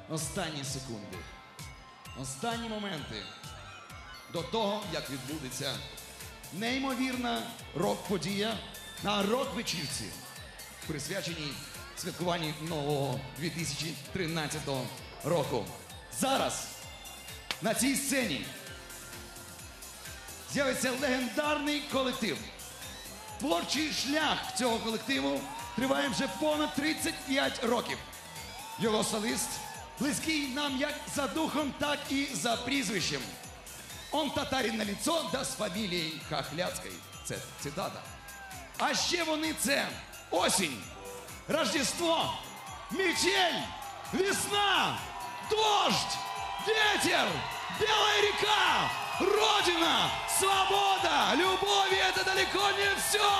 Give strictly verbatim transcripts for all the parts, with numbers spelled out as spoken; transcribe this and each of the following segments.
останні секунди, останні моменти до того, як відбудеться неймовірна рок-подія на рок-вечірці, присвяченій святкуванню нового дві тисячі тринадцятого року. Зараз на цій сцені з'явиться легендарний колектив. Творчий шлях цього колективу триває вже понад тридцять п'ять років. Його солист близький нам як за духом, так і за прізвищем. Он татарин на лицо, да з фамілією Хохляцької. Це цитата. А ще вони це осінь, Рождество, метель, весна, дождь, ветер, белая река, Родина, свобода, любовь — это далеко не все.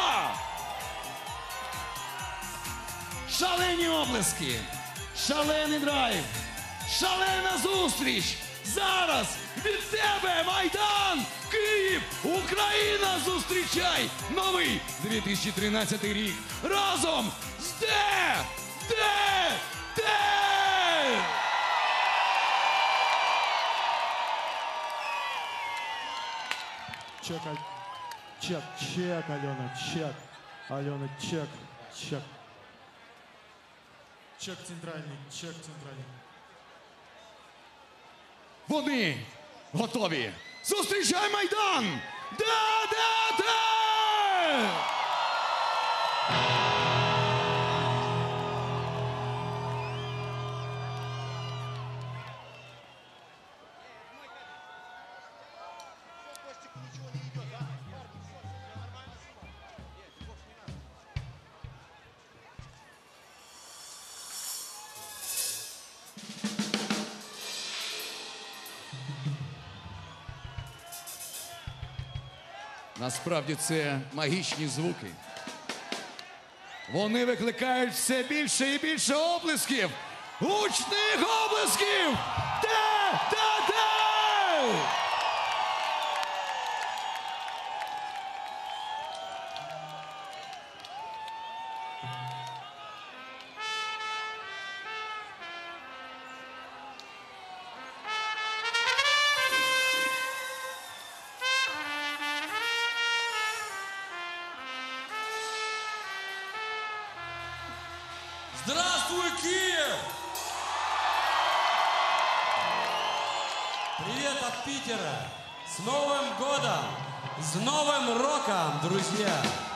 Шалені облески, шалений драйв, шалена зустріч. Зараз від тебе, Майдан, Київ, Україна, зустрічай новий дві тисячі тринадцятий рік разом з Де, Де, Де! Чек, Аль- чек, чек, Алена, чек. Алена, чек, чек. Чек центральний, чек центральний. Вони готові. Зустрічай Майдан! Да, да, да! Насправді це магічні звуки. Вони викликають все більше і більше оплесків. Гучних оплесків! Де, де, де! Здравствуй, Киев! Привет от Питера! С Новым годом! С Новым роком, друзья!